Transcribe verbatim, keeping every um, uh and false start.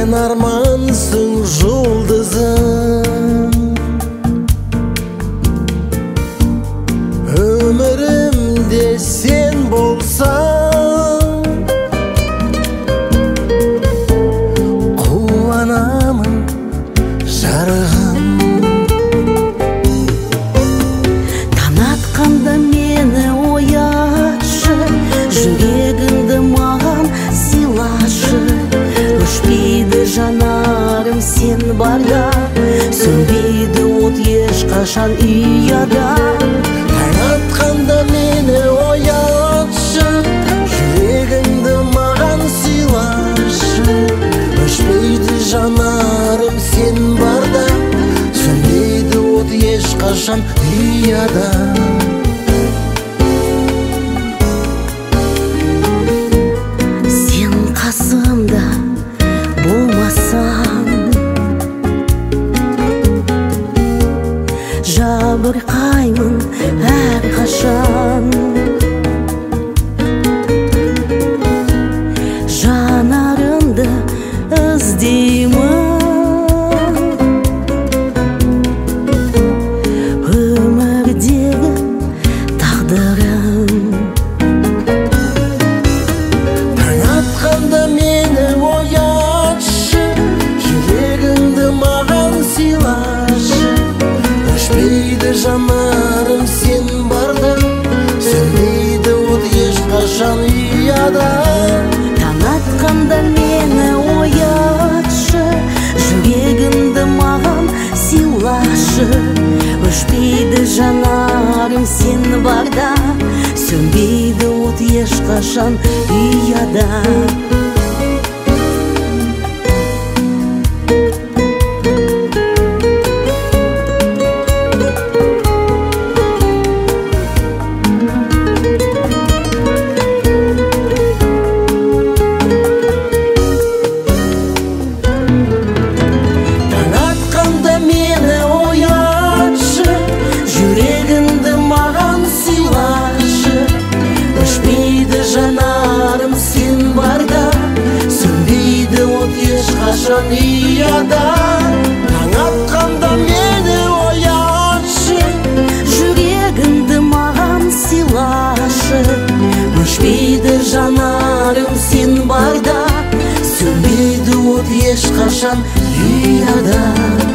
сен армансың жұлдызым, өмірімде сен болсаң, қуанамын жарығым. Таң атқанда мені оятшы, жүрегіңді маған сыйлашы. Өшпейді жанарым сен барда, сөнбейді от ешқашан ұяда. Таң атқанда мені оятшы, жүрегіңді маған сыйлашы. Өшпейді жанарым сен барда, сөнбейді от ешқашан ұяда. Сен қасымда болмасаң, жабырқаймын әрқашан. Жанарымды іздеймін, өмірдегі тағдырым. Таң атқанда мені оятшы, жүрегіңді маған сыйлашы. Өшпейді жанарым сен барда, сөнбейді от ешқашан ұяда. Таң атқанда мені оятшы, жүрегіңді маған сыйлашы. Өшпейді жанарым сен барда, сөнбейді от ешқашан ұяда. Жанарым сен барда, сөнбейді от ешқашан ұяда. Таң атқанда мені оятшы, жүрегіңді маған сыйлашы. өшпейді жанарым сен барда, сөнбейді от ешқашан ұяда.